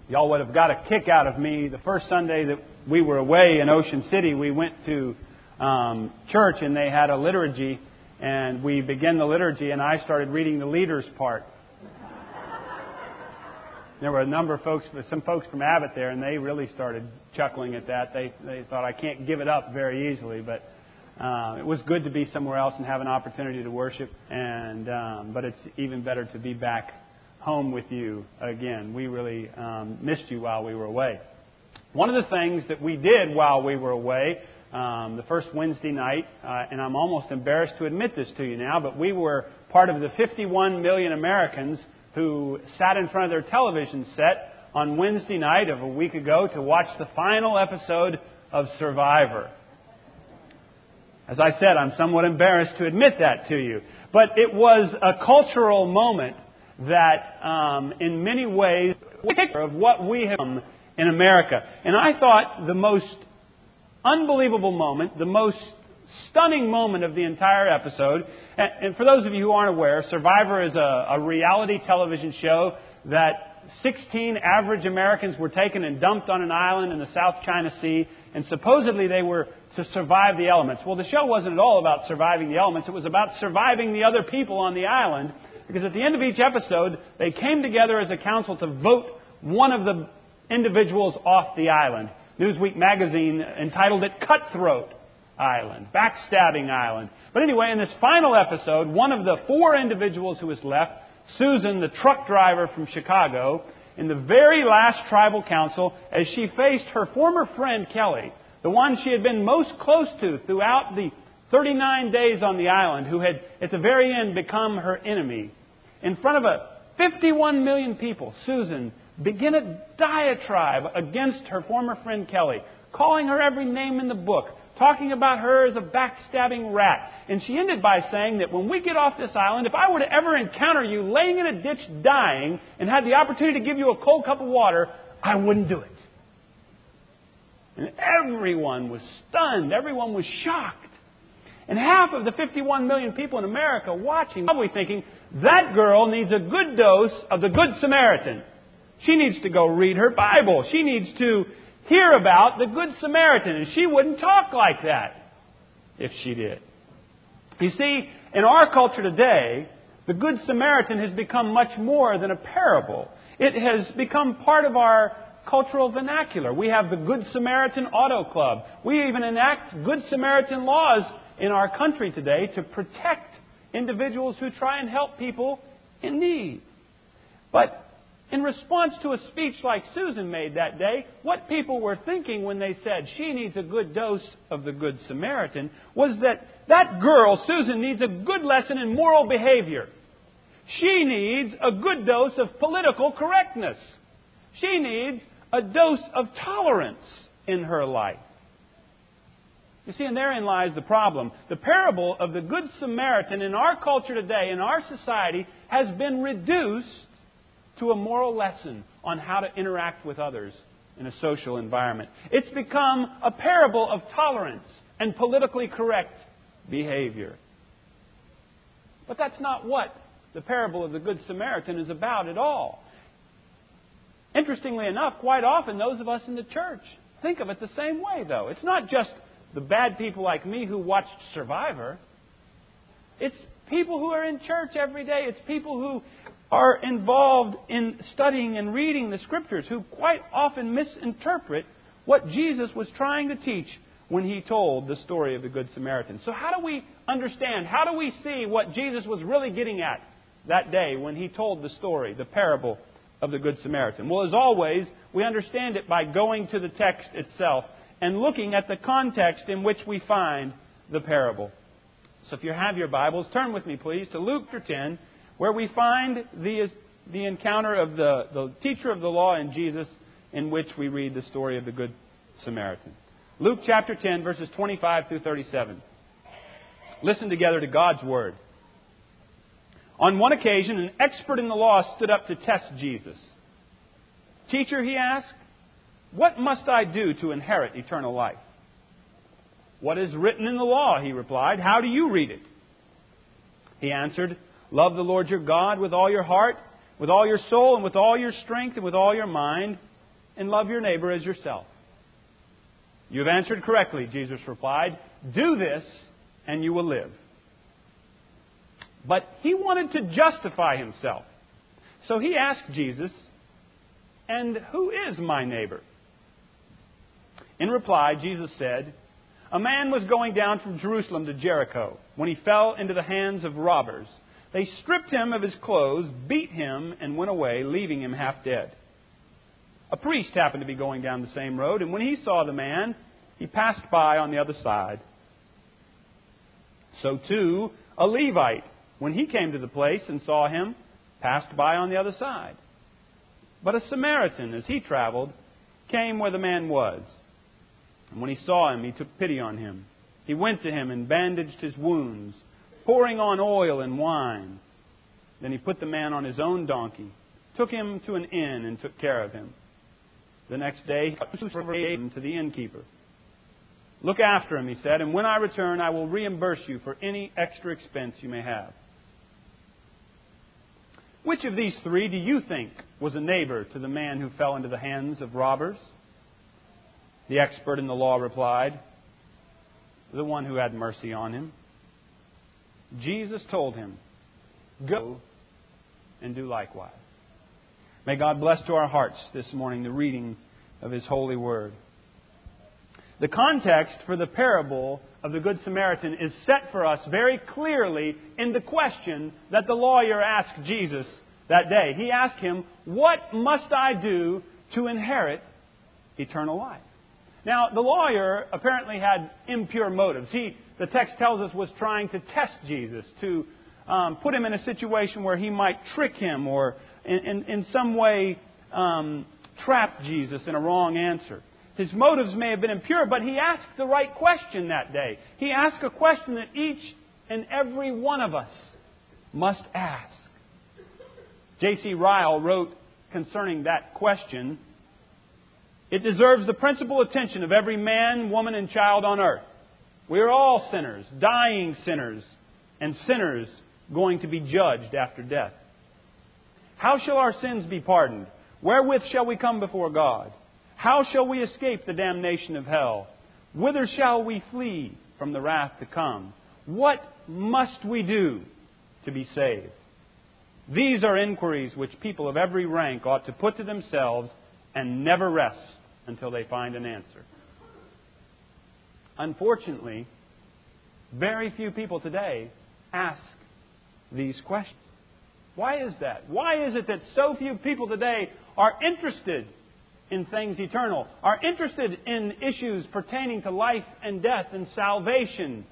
Y'all would have got a kick out of me. The first Sunday that we were away in Ocean City, we went to church and they had a liturgy. And we began the liturgy and I started reading the leader's part. There were a number of folks, some folks from Abbott there, and they really started chuckling at that. They thought, I can't give it up very easily, but it was good to be somewhere else and have an opportunity to worship. But it's even better to be back home with you again. We really missed you while we were away. One of the things that we did while we were away, the first Wednesday night, and I'm almost embarrassed to admit this to you now, but we were part of the 51 million Americans who sat in front of their television set on Wednesday night of a week ago to watch the final episode of Survivor. As I said, I'm somewhat embarrassed to admit that to you. But it was a cultural moment that, in many ways, of what we have in America. And I thought the most unbelievable moment, the most stunning moment of the entire episode, and for those of you who aren't aware, Survivor is a reality television show that 16 average Americans were taken and dumped on an island in the South China Sea, and supposedly they were to survive the elements. Well, the show wasn't at all about surviving the elements. It was about surviving the other people on the island, because at the end of each episode, they came together as a council to vote one of the individuals off the island. Newsweek magazine entitled it Cutthroat Island, Backstabbing Island. But anyway, in this final episode, one of the 4 individuals who was left, Susan, the truck driver from Chicago, in the very last tribal council, as she faced her former friend Kelly, the one she had been most close to throughout the 39 days on the island, who had at the very end become her enemy. In front of 51 million people, Susan began a diatribe against her former friend Kelly, calling her every name in the book, talking about her as a backstabbing rat. And she ended by saying that when we get off this island, if I were to ever encounter you laying in a ditch dying and had the opportunity to give you a cold cup of water, I wouldn't do it. And everyone was stunned. Everyone was shocked. And half of the 51 million people in America watching, probably thinking, that girl needs a good dose of the Good Samaritan. She needs to go read her Bible. She needs to hear about the Good Samaritan. And she wouldn't talk like that if she did. You see, in our culture today, the Good Samaritan has become much more than a parable. It has become part of our cultural vernacular. We have the Good Samaritan Auto Club. We even enact Good Samaritan laws in our country today to protect individuals who try and help people in need. But in response to a speech like Susan made that day, what people were thinking when they said she needs a good dose of the Good Samaritan was that girl, Susan, needs a good lesson in moral behavior. She needs a good dose of political correctness. She needs a dose of tolerance in her life. You see, and therein lies the problem. The parable of the Good Samaritan in our culture today, in our society, has been reduced to a moral lesson on how to interact with others in a social environment. It's become a parable of tolerance and politically correct behavior. But that's not what the parable of the Good Samaritan is about at all. Interestingly enough, quite often those of us in the church think of it the same way, though. It's not just the bad people like me who watched Survivor. It's people who are in church every day. It's people who are involved in studying and reading the Scriptures who quite often misinterpret what Jesus was trying to teach when He told the story of the Good Samaritan. So how do we understand, how do we see what Jesus was really getting at that day when He told the story, the parable of the Good Samaritan? Well, as always, we understand it by going to the text itself and looking at the context in which we find the parable. So if you have your Bibles, turn with me, please, to Luke 10, where we find the encounter of the teacher of the law and Jesus, in which we read the story of the Good Samaritan. Luke chapter 10, verses 25 through 37. Listen together to God's Word. On one occasion, an expert in the law stood up to test Jesus. "Teacher," he asked, "what must I do to inherit eternal life?" "What is written in the law?" he replied. "How do you read it?" He answered, "Love the Lord your God with all your heart, with all your soul, and with all your strength, and with all your mind, and love your neighbor as yourself." "You have answered correctly," Jesus replied. "Do this, and you will live." But he wanted to justify himself. So he asked Jesus, "And who is my neighbor?" In reply, Jesus said, "A man was going down from Jerusalem to Jericho when he fell into the hands of robbers. They stripped him of his clothes, beat him, and went away, leaving him half dead. A priest happened to be going down the same road, and when he saw the man, he passed by on the other side. So too, a Levite, when he came to the place and saw him, passed by on the other side. But a Samaritan, as he traveled, came where the man was. And when he saw him, he took pity on him. He went to him and bandaged his wounds, pouring on oil and wine. Then he put the man on his own donkey, took him to an inn, and took care of him. The next day, he gave him to the innkeeper. 'Look after him,' he said, 'and when I return, I will reimburse you for any extra expense you may have.' Which of these three do you think was a neighbor to the man who fell into the hands of robbers?" The expert in the law replied, "The one who had mercy on him." Jesus told him, "Go and do likewise." May God bless to our hearts this morning the reading of His holy word. The context for the parable of the Good Samaritan is set for us very clearly in the question that the lawyer asked Jesus that day. He asked him, "What must I do to inherit eternal life?" Now, the lawyer apparently had impure motives. The text tells us, was trying to test Jesus, to put him in a situation where he might trick him or in some way trap Jesus in a wrong answer. His motives may have been impure, but he asked the right question that day. He asked a question that each and every one of us must ask. J.C. Ryle wrote concerning that question, "It deserves the principal attention of every man, woman, and child on earth. We are all sinners, dying sinners, and sinners going to be judged after death. How shall our sins be pardoned? Wherewith shall we come before God? How shall we escape the damnation of hell? Whither shall we flee from the wrath to come? What must we do to be saved?" These are inquiries which people of every rank ought to put to themselves and never rest until they find an answer. Unfortunately, very few people today ask these questions. Why is that? Why is it that so few people today are interested in things eternal, are interested in issues pertaining to life and death and salvation?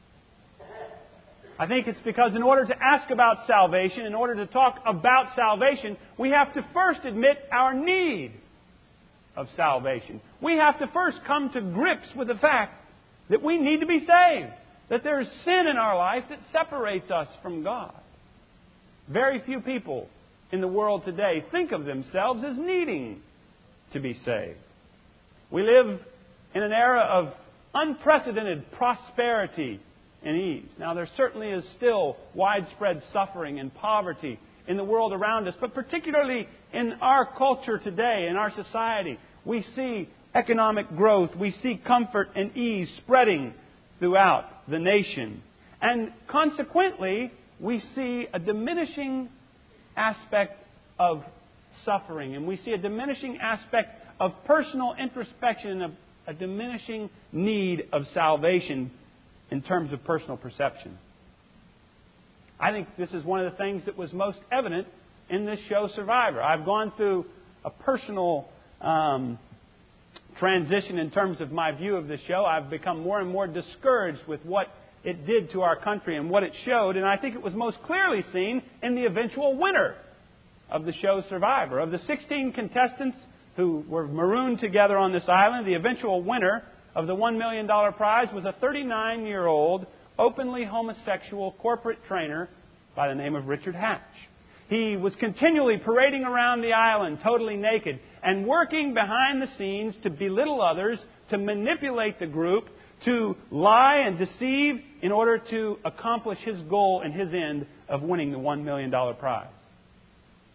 I think it's because in order to ask about salvation, in order to talk about salvation, we have to first admit our need of salvation. We have to first come to grips with the fact that we need to be saved, that there is sin in our life that separates us from God. Very few people in the world today think of themselves as needing to be saved. We live in an era of unprecedented prosperity and ease. Now, there certainly is still widespread suffering and poverty in the world around us, but particularly in our culture today, in our society, we see economic growth, we see comfort and ease spreading throughout the nation. And consequently, we see a diminishing aspect of suffering, and we see a diminishing aspect of personal introspection and a diminishing need of salvation in terms of personal perception. I think this is one of the things that was most evident in this show, Survivor. I've gone through a personal transition in terms of my view of the show. I've become more and more discouraged with what it did to our country and what it showed, and I think it was most clearly seen in the eventual winner of the show, Survivor. Of the 16 contestants who were marooned together on this island, the eventual winner of the $1 million prize was a 39-year-old, openly homosexual corporate trainer by the name of Richard Hatch. He was continually parading around the island totally naked and working behind the scenes to belittle others, to manipulate the group, to lie and deceive in order to accomplish his goal and his end of winning the $1 million prize.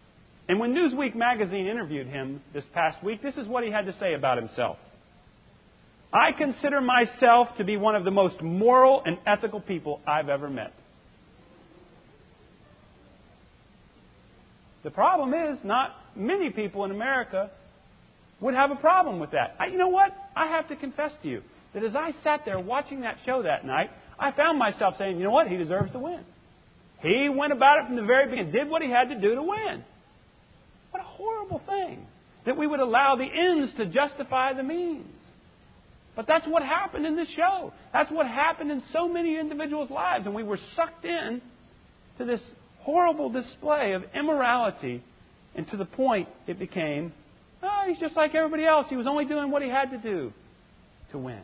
And when Newsweek magazine interviewed him this past week, this is what he had to say about himself. I consider myself to be one of the most moral and ethical people I've ever met. The problem is, not many people in America would have a problem with that. You know what? I have to confess to you that as I sat there watching that show that night, I found myself saying, you know what? He deserves to win. He went about it from the very beginning, did what he had to do to win. What a horrible thing that we would allow the ends to justify the means. But that's what happened in this show. That's what happened in so many individuals' lives. And we were sucked in to this horrible display of immorality. And to the point it became, oh, he's just like everybody else. He was only doing what he had to do to win.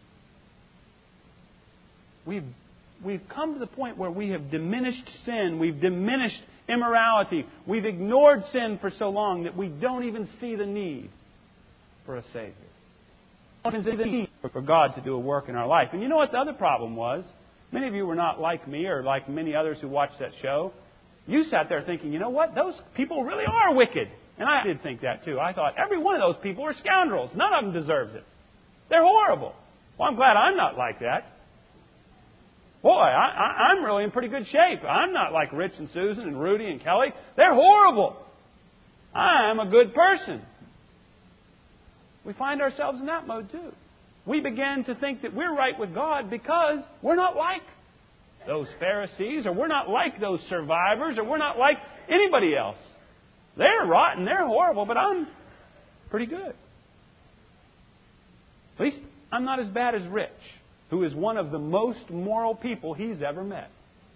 We've come to the point where we have diminished sin. We've diminished immorality. We've ignored sin for so long that we don't even see the need for a Savior. We don't even see the need for God to do a work in our life. And you know what the other problem was? Many of you were not like me or like many others who watched that show. You sat there thinking, you know what? Those people really are wicked. And I did think that too. I thought every one of those people are scoundrels. None of them deserves it. They're horrible. Well, I'm glad I'm not like that. Boy, I'm really in pretty good shape. I'm not like Rich and Susan and Rudy and Kelly. They're horrible. I'm a good person. We find ourselves in that mode too. We begin to think that we're right with God because we're not like those Pharisees, or we're not like those survivors, or we're not like anybody else. They're rotten, they're horrible, but I'm pretty good. At least I'm not as bad as Rich, who is one of the most moral people he's ever met.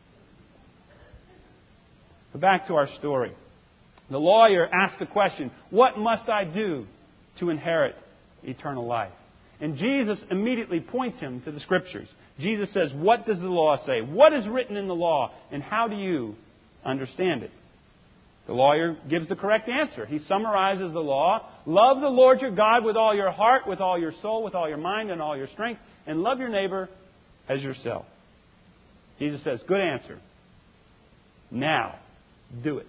But back to our story. The lawyer asked the question, what must I do to inherit eternal life? And Jesus immediately points him to the Scriptures. Jesus says, what does the law say? What is written in the law? And how do you understand it? The lawyer gives the correct answer. He summarizes the law. Love the Lord your God with all your heart, with all your soul, with all your mind, and all your strength. And love your neighbor as yourself. Jesus says, good answer. Now, do it.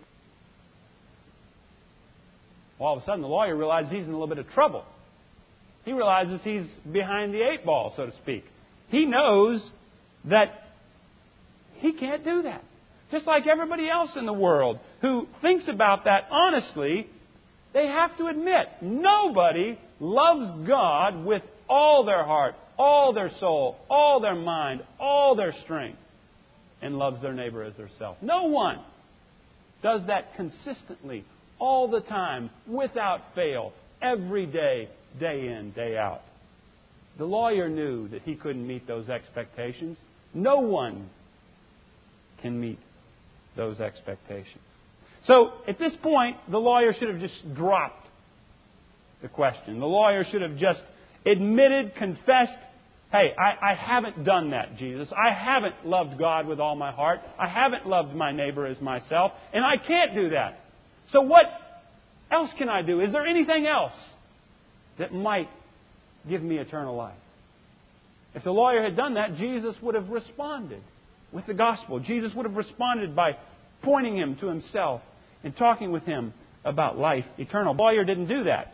All of a sudden, the lawyer realizes he's in a little bit of trouble. He realizes he's behind the eight ball, so to speak. He knows that he can't do that. Just like everybody else in the world who thinks about that honestly, they have to admit, nobody loves God with all their heart, all their soul, all their mind, all their strength, and loves their neighbor as theirself. No one does that consistently, all the time, without fail, every day, day in, day out. The lawyer knew that he couldn't meet those expectations. No one can meet those expectations. So, at this point, the lawyer should have just dropped the question. The lawyer should have just admitted, confessed, hey, I haven't done that, Jesus. I haven't loved God with all my heart. I haven't loved my neighbor as myself. And I can't do that. So what else can I do? Is there anything else that might give me eternal life? If the lawyer had done that, Jesus would have responded with the gospel. Jesus would have responded by pointing him to himself and talking with him about life eternal. The lawyer didn't do that.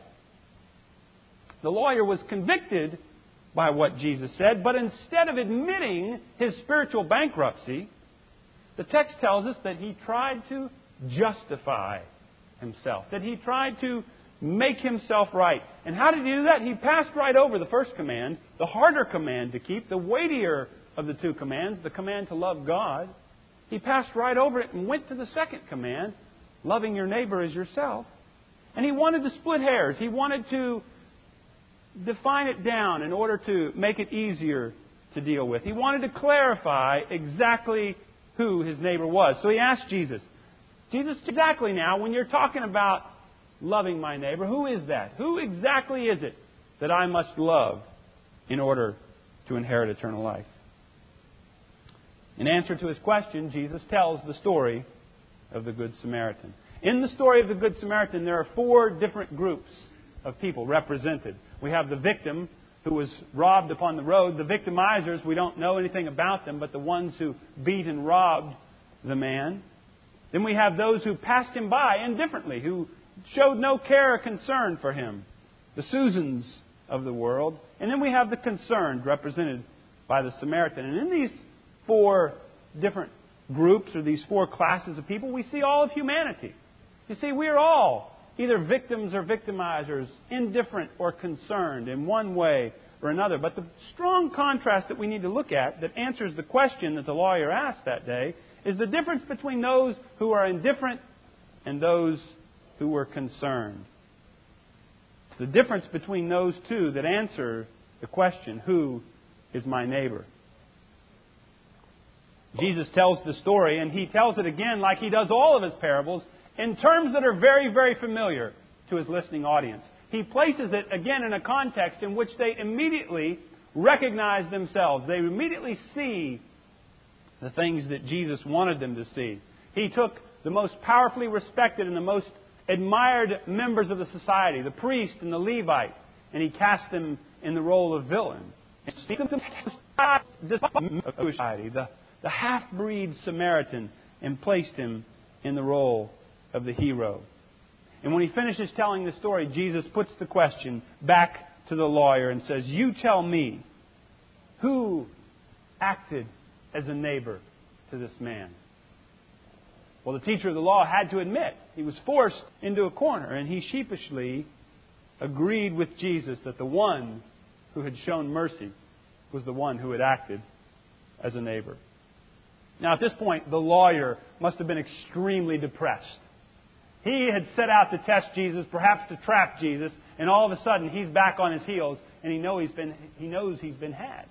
The lawyer was convicted by what Jesus said, but instead of admitting his spiritual bankruptcy, the text tells us that he tried to justify himself, that he tried to make himself right. And how did he do that? He passed right over the first command, the harder command to keep, the weightier of the two commands, the command to love God. He passed right over it and went to the second command, loving your neighbor as yourself. And he wanted to split hairs. He wanted to define it down in order to make it easier to deal with. He wanted to clarify exactly who his neighbor was. So he asked Jesus, exactly now, when you're talking about loving my neighbor, who is that? Who exactly is it that I must love in order to inherit eternal life? In answer to his question, Jesus tells the story of the Good Samaritan. In the story of the Good Samaritan, there are four different groups of people represented. We have the victim who was robbed upon the road. The victimizers, we don't know anything about them, but the ones who beat and robbed the man. Then we have those who passed Him by indifferently, who showed no care or concern for Him, the Susans of the world. And then we have the concerned, represented by the Samaritan. And in these four different groups, or these four classes of people, we see all of humanity. You see, we are all either victims or victimizers, indifferent or concerned in one way or another. But the strong contrast that we need to look at, that answers the question that the lawyer asked that day, is the difference between those who are indifferent and those who were concerned. It's the difference between those two that answer the question, who is my neighbor? Jesus tells the story, and He tells it again like He does all of His parables, in terms that are very, very familiar to His listening audience. He places it again in a context in which they immediately recognize themselves. They immediately see the things that Jesus wanted them to see. He took the most powerfully respected and the most admired members of the society, the priest and the Levite, and He cast them in the role of villain. The half-breed Samaritan, and placed him in the role of the hero. And when He finishes telling the story, Jesus puts the question back to the lawyer and says, "You tell me, who acted as a neighbor to this man?" Well, the teacher of the law had to admit he was forced into a corner, and he sheepishly agreed with Jesus that the one who had shown mercy was the one who had acted as a neighbor. Now, at this point, the lawyer must have been extremely depressed. He had set out to test Jesus, perhaps to trap Jesus, and all of a sudden he's back on his heels, and he knows he's been had.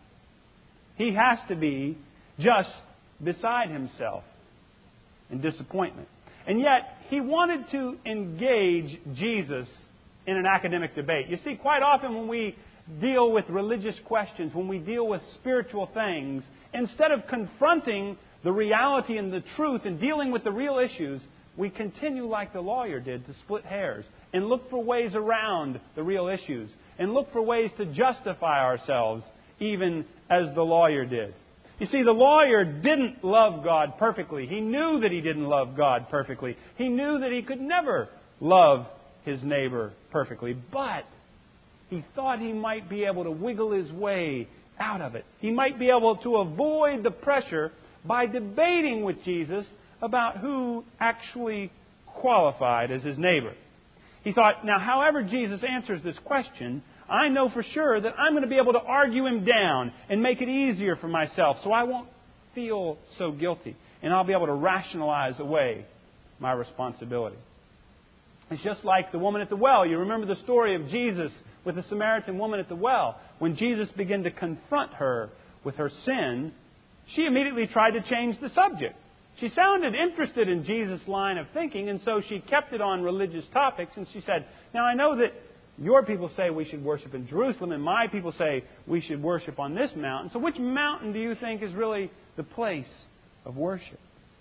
He has to be just beside himself in disappointment. And yet, he wanted to engage Jesus in an academic debate. You see, quite often when we deal with religious questions, when we deal with spiritual things, instead of confronting the reality and the truth and dealing with the real issues, we continue like the lawyer did to split hairs and look for ways around the real issues and look for ways to justify ourselves, even as the lawyer did. You see, the lawyer didn't love God perfectly. He knew that he didn't love God perfectly. He knew that he could never love his neighbor perfectly. But he thought he might be able to wiggle his way out of it. He might be able to avoid the pressure by debating with Jesus about who actually qualified as his neighbor. He thought, now, however Jesus answers this question, I know for sure that I'm going to be able to argue him down and make it easier for myself so I won't feel so guilty. And I'll be able to rationalize away my responsibility. It's just like the woman at the well. You remember the story of Jesus with the Samaritan woman at the well. When Jesus began to confront her with her sin, she immediately tried to change the subject. She sounded interested in Jesus' line of thinking, and so she kept it on religious topics. And she said, now I know that your people say we should worship in Jerusalem, and my people say we should worship on this mountain. So which mountain do you think is really the place of worship?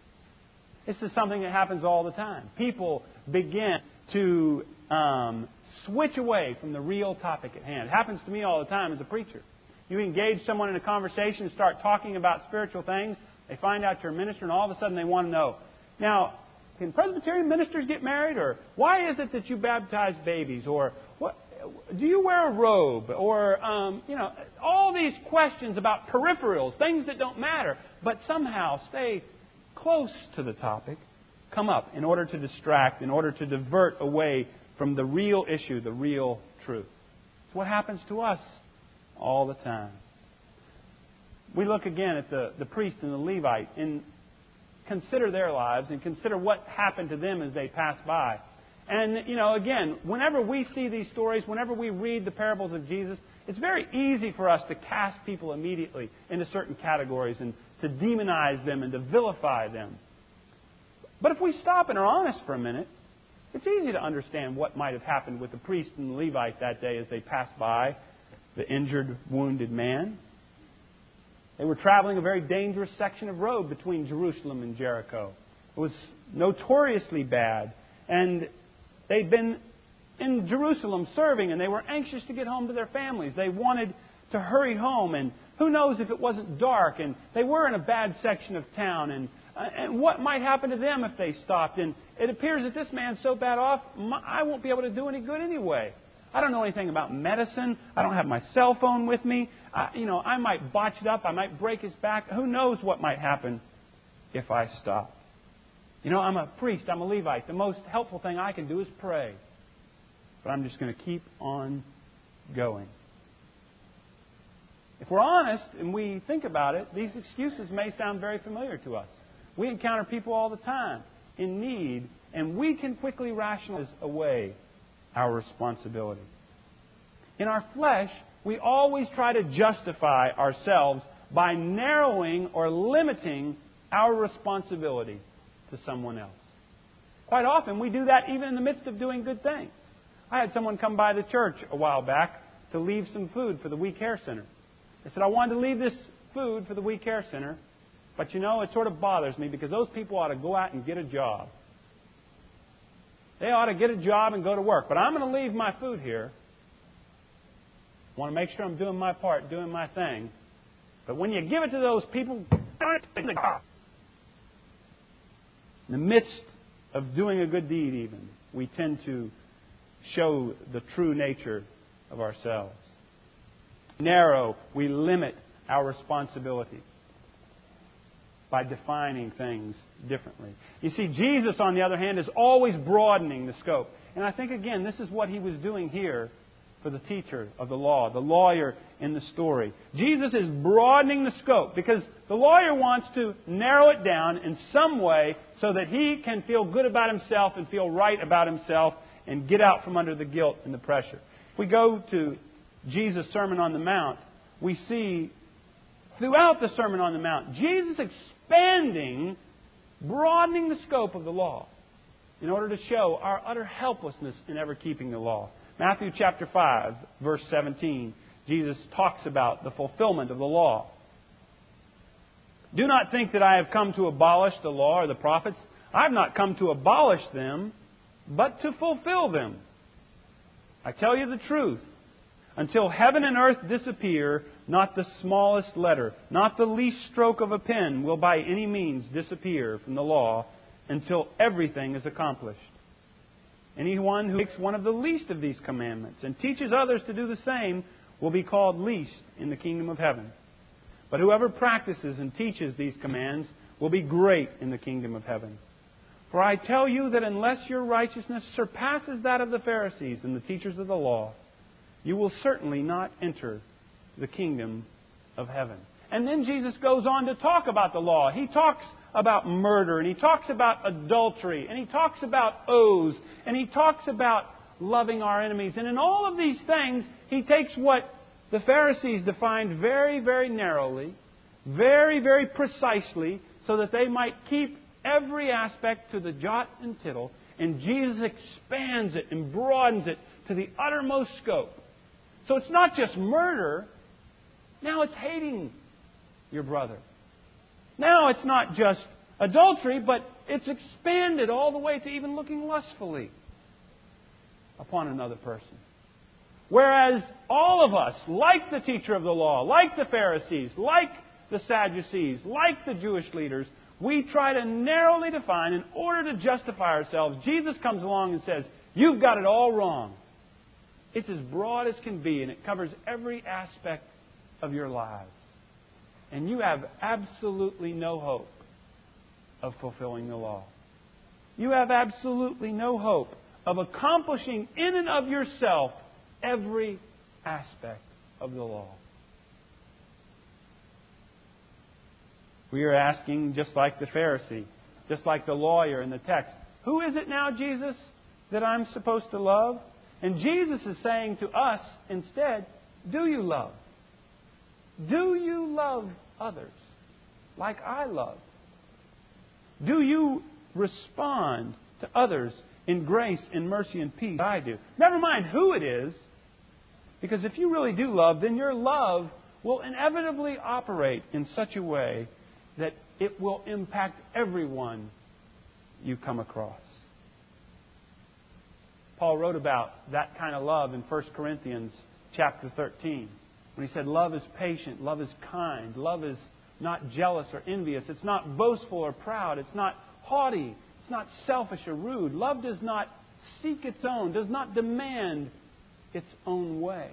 This is something that happens all the time. People begin to switch away from the real topic at hand. It happens to me all the time as a preacher. You engage someone in a conversation and start talking about spiritual things. They find out you're a minister, and all of a sudden they want to know, now, can Presbyterian ministers get married? Or why is it that you baptize babies? Or what, do you wear a robe? Or, all these questions about peripherals, things that don't matter, but somehow stay close to the topic, come up in order to distract, in order to divert away from the real issue, the real truth. It's what happens to us all the time. We look again at the priest and the Levite and consider their lives and consider what happened to them as they passed by. And, again, whenever we see these stories, whenever we read the parables of Jesus, it's very easy for us to cast people immediately into certain categories and to demonize them and to vilify them. But if we stop and are honest for a minute, it's easy to understand what might have happened with the priest and the Levite that day as they passed by the injured, wounded man. They were traveling a very dangerous section of road between Jerusalem and Jericho. It was notoriously bad. And they'd been in Jerusalem serving, and they were anxious to get home to their families. They wanted to hurry home, and who knows if it wasn't dark. And they were in a bad section of town, and And what might happen to them if they stopped? And it appears that this man's so bad off, I won't be able to do any good anyway. I don't know anything about medicine. I don't have my cell phone with me. I might botch it up. I might break his back. Who knows what might happen if I stop? I'm a priest. I'm a Levite. The most helpful thing I can do is pray. But I'm just going to keep on going. If we're honest and we think about it, these excuses may sound very familiar to us. We encounter people all the time in need, and we can quickly rationalize away our responsibility. In our flesh, we always try to justify ourselves by narrowing or limiting our responsibility to someone else. Quite often, we do that even in the midst of doing good things. I had someone come by the church a while back to leave some food for the We Care Center. They said, I wanted to leave this food for the We Care Center, but it sort of bothers me because those people ought to go out and get a job. They ought to get a job and go to work. But I'm going to leave my food here. I want to make sure I'm doing my part, doing my thing. But when you give it to those people, in the midst of doing a good deed even, we tend to show the true nature of ourselves. Narrow, we limit our responsibility by defining things differently. You see, Jesus, on the other hand, is always broadening the scope. And I think, again, this is what He was doing here for the teacher of the law, the lawyer in the story. Jesus is broadening the scope because the lawyer wants to narrow it down in some way so that he can feel good about himself and feel right about himself and get out from under the guilt and the pressure. If we go to Jesus' Sermon on the Mount, we see throughout the Sermon on the Mount, Jesus expanding, broadening the scope of the law in order to show our utter helplessness in ever keeping the law. Matthew chapter 5, verse 17, Jesus talks about the fulfillment of the law. Do not think that I have come to abolish the law or the prophets. I have not come to abolish them, but to fulfill them. I tell you the truth. Until heaven and earth disappear, not the smallest letter, not the least stroke of a pen will by any means disappear from the law until everything is accomplished. Anyone who takes one of the least of these commandments and teaches others to do the same will be called least in the kingdom of heaven. But whoever practices and teaches these commands will be great in the kingdom of heaven. For I tell you that unless your righteousness surpasses that of the Pharisees and the teachers of the law, you will certainly not enter the kingdom of heaven. And then Jesus goes on to talk about the law. He talks about murder, and He talks about adultery, and He talks about oaths, and He talks about loving our enemies. And in all of these things, He takes what the Pharisees defined very, very narrowly, very, very precisely, so that they might keep every aspect to the jot and tittle, and Jesus expands it and broadens it to the uttermost scope. So it's not just murder. Now it's hating your brother. Now it's not just adultery, but it's expanded all the way to even looking lustfully upon another person. Whereas all of us, like the teacher of the law, like the Pharisees, like the Sadducees, like the Jewish leaders, we try to narrowly define in order to justify ourselves. Jesus comes along and says, you've got it all wrong. It's as broad as can be, and it covers every aspect of your lives. And you have absolutely no hope of fulfilling the law. You have absolutely no hope of accomplishing in and of yourself every aspect of the law. We are asking, just like the Pharisee, just like the lawyer in the text, who is it now, Jesus, that I'm supposed to love? And Jesus is saying to us instead, do you love? Do you love others like I love? Do you respond to others in grace, in mercy, and peace? I do. Never mind who it is, because if you really do love, then your love will inevitably operate in such a way that it will impact everyone you come across. Paul wrote about that kind of love in 1 Corinthians chapter 13. When he said, love is patient, love is kind, love is not jealous or envious. It's not boastful or proud. It's not haughty. It's not selfish or rude. Love does not seek its own, does not demand its own way.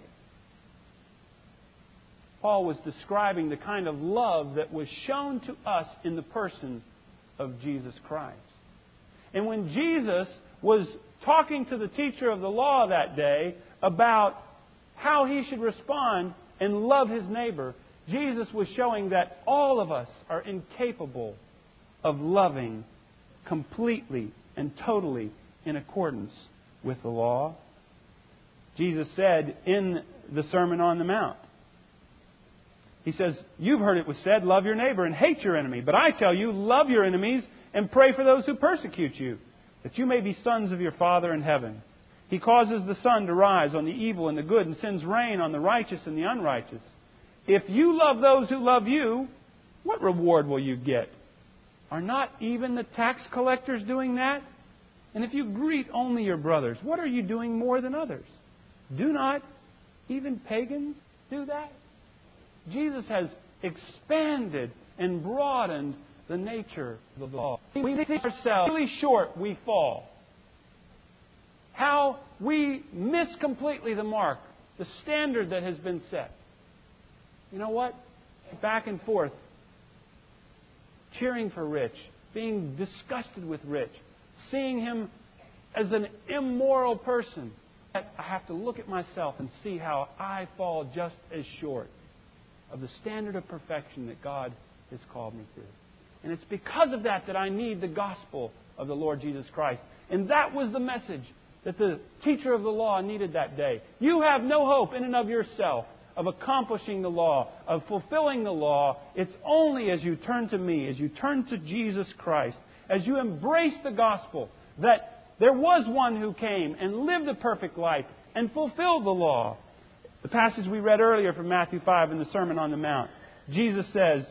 Paul was describing the kind of love that was shown to us in the person of Jesus Christ. And when Jesus was talking to the teacher of the law that day about how he should respond and love his neighbor, Jesus was showing that all of us are incapable of loving completely and totally in accordance with the law. Jesus said in the Sermon on the Mount, He says, "You've heard it was said, love your neighbor and hate your enemy. But I tell you, love your enemies and pray for those who persecute you, that you may be sons of your Father in heaven. He causes the sun to rise on the evil and the good and sends rain on the righteous and the unrighteous. If you love those who love you, what reward will you get? Are not even the tax collectors doing that? And if you greet only your brothers, what are you doing more than others? Do not even pagans do that?" Jesus has expanded and broadened the nature of the law. We think ourselves really short, we fall. How we miss completely the mark, the standard that has been set. You know what? Back and forth, cheering for Rich, being disgusted with Rich, seeing him as an immoral person. I have to look at myself and see how I fall just as short of the standard of perfection that God has called me to. And it's because of that that I need the gospel of the Lord Jesus Christ. And that was the message that the teacher of the law needed that day. You have no hope in and of yourself of accomplishing the law, of fulfilling the law. It's only as you turn to me, as you turn to Jesus Christ, as you embrace the gospel, that there was one who came and lived a perfect life and fulfilled the law. The passage we read earlier from Matthew 5 in the Sermon on the Mount, Jesus says,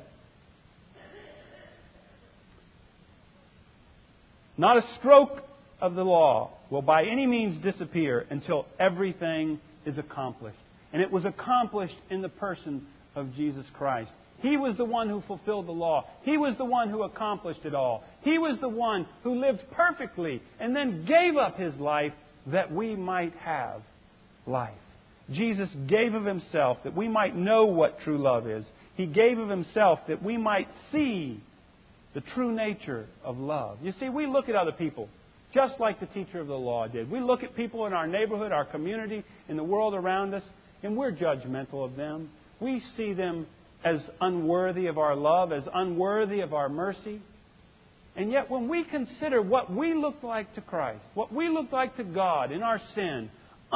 "Not a stroke of the law will by any means disappear until everything is accomplished." And it was accomplished in the person of Jesus Christ. He was the one who fulfilled the law. He was the one who accomplished it all. He was the one who lived perfectly and then gave up His life that we might have life. Jesus gave of Himself that we might know what true love is. He gave of Himself that we might see the true nature of love. You see, we look at other people just like the teacher of the law did. We look at people in our neighborhood, our community, in the world around us, and we're judgmental of them. We see them as unworthy of our love, as unworthy of our mercy. And yet when we consider what we look like to Christ, what we look like to God in our sin,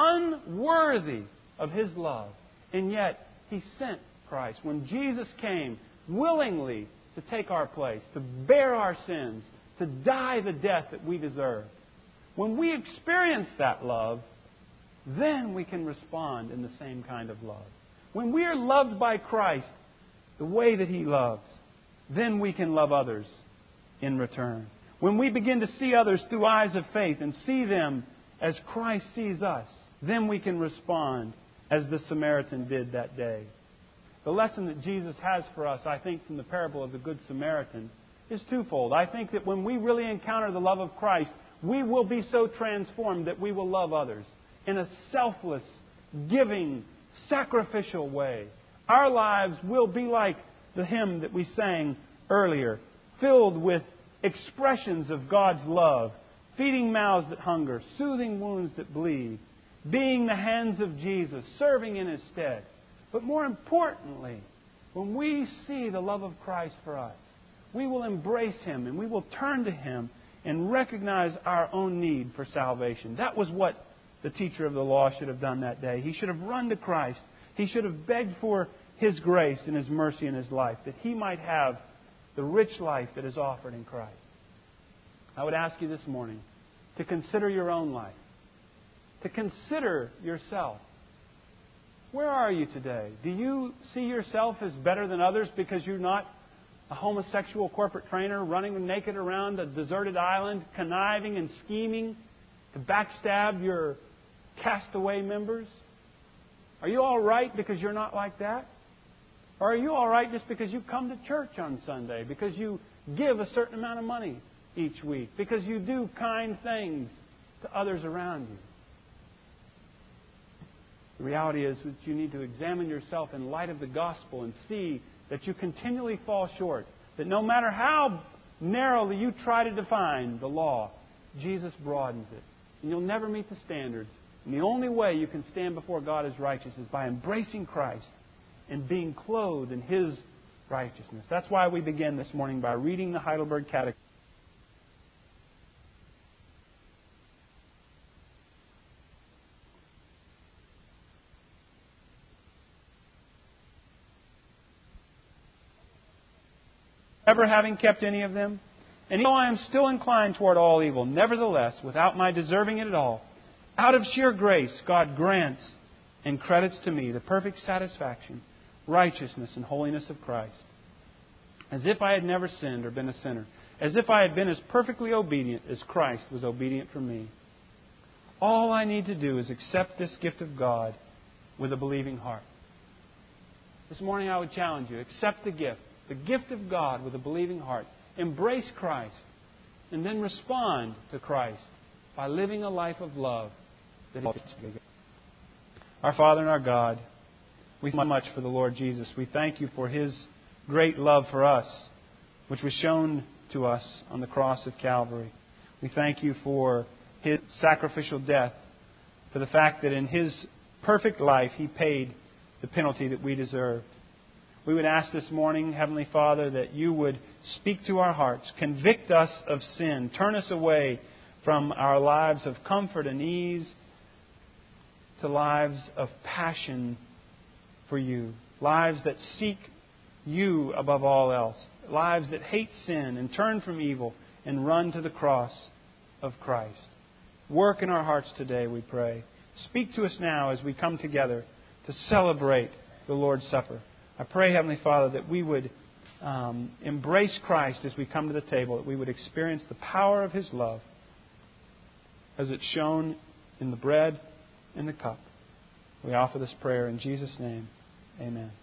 unworthy of His love, and yet He sent Christ. When Jesus came willingly to take our place, to bear our sins, to die the death that we deserve. When we experience that love, then we can respond in the same kind of love. When we are loved by Christ the way that He loves, then we can love others in return. When we begin to see others through eyes of faith and see them as Christ sees us, then we can respond as the Samaritan did that day. The lesson that Jesus has for us, I think, from the parable of the Good Samaritan is twofold. I think that when we really encounter the love of Christ, we will be so transformed that we will love others in a selfless, giving, sacrificial way. Our lives will be like the hymn that we sang earlier, filled with expressions of God's love, feeding mouths that hunger, soothing wounds that bleed, being the hands of Jesus, serving in His stead. But more importantly, when we see the love of Christ for us, we will embrace Him and we will turn to Him and recognize our own need for salvation. That was what the teacher of the law should have done that day. He should have run to Christ. He should have begged for His grace and His mercy in his life, that he might have the rich life that is offered in Christ. I would ask you this morning to consider your own life, to consider yourself. Where are you today? Do you see yourself as better than others because you're not a homosexual corporate trainer running naked around a deserted island, conniving and scheming to backstab your castaway members? Are you all right because you're not like that? Or are you all right just because you come to church on Sunday, because you give a certain amount of money each week, because you do kind things to others around you? The reality is that you need to examine yourself in light of the gospel and see that you continually fall short. That no matter how narrowly you try to define the law, Jesus broadens it. And you'll never meet the standards. And the only way you can stand before God as righteous is by embracing Christ and being clothed in His righteousness. That's why we begin this morning by reading the Heidelberg Catechism. Ever having kept any of them? And though I am still inclined toward all evil, nevertheless, without my deserving it at all, out of sheer grace, God grants and credits to me the perfect satisfaction, righteousness, and holiness of Christ. As if I had never sinned or been a sinner. As if I had been as perfectly obedient as Christ was obedient for me. All I need to do is accept this gift of God with a believing heart. This morning I would challenge you, accept the gift of God with a believing heart. Embrace Christ and then respond to Christ by living a life of love that is bigger. Our Father and our God, we thank you much for the Lord Jesus. We thank you for His great love for us, which was shown to us on the cross of Calvary. We thank you for His sacrificial death, for the fact that in His perfect life He paid the penalty that we deserved. We would ask this morning, Heavenly Father, that you would speak to our hearts, convict us of sin, turn us away from our lives of comfort and ease to lives of passion for you, lives that seek you above all else, lives that hate sin and turn from evil and run to the cross of Christ. Work in our hearts today, we pray. Speak to us now as we come together to celebrate the Lord's Supper. I pray, Heavenly Father, that we would embrace Christ as we come to the table, that we would experience the power of His love as it's shown in the bread and the cup. We offer this prayer in Jesus' name. Amen.